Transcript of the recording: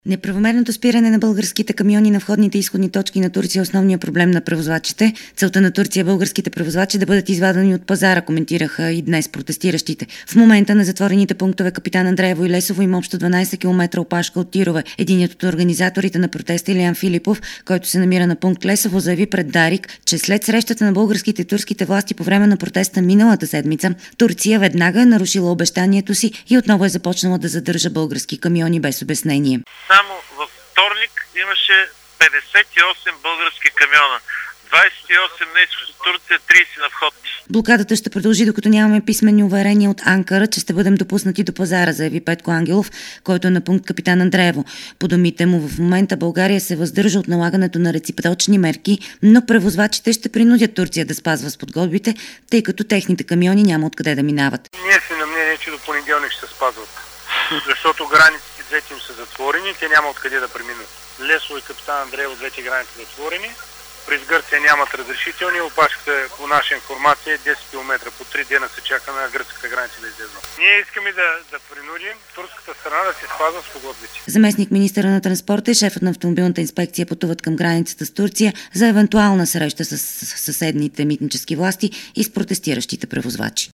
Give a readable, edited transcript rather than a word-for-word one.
Неправомерното спиране на българските камиони на входните и изходни точки на Турция е основният проблем на превозвачите. Целта на Турция е българските превозвачи да бъдат извадени от пазара, коментираха и днес протестиращите. В момента на затворените пунктове Капитан Андреево и Лесово има общо 12 км опашка от тирове. Единият от организаторите на протеста, Илиян Филипов, който се намира на пункт Лесово, заяви пред Дарик, че след срещата на българските и турските власти по време на протеста миналата седмица, Турция веднага е нарушила обещанието си и отново е започнала да задържа български камиони без обяснение. Само във вторник имаше 58 български камиона. 28 днес в Турция, 30 на вход. Блокадата ще продължи, докато нямаме писмени уверения от Анкара, че ще бъдем допуснати до пазара, заяви Петко Ангелов, който е на пункт Капитан Андреево. По думите му, в момента България се въздържа от налагането на реципрочни мерки, но превозвачите ще принудят Турция да спазва спогодбите, тъй като техните камиони няма откъде да минават. Ние сме на мнение, че до понеделник ще се спазват, защото границите двете им са затворени, те няма откъде да преминат. Лесово и Капитан Андреево, двете граници затворени. През Гърция нямат разрешителни, опашката по наша информация е 10 км. По 3 дена се чака на гръцката граница да излезе. Ние искаме да принудим турската страна да се спазва спогодбите. Заместник министъра на транспорта и шефът на автомобилната инспекция пътуват към границата с Турция за евентуална среща с съседните митнически власти и с протестиращите превозвачи.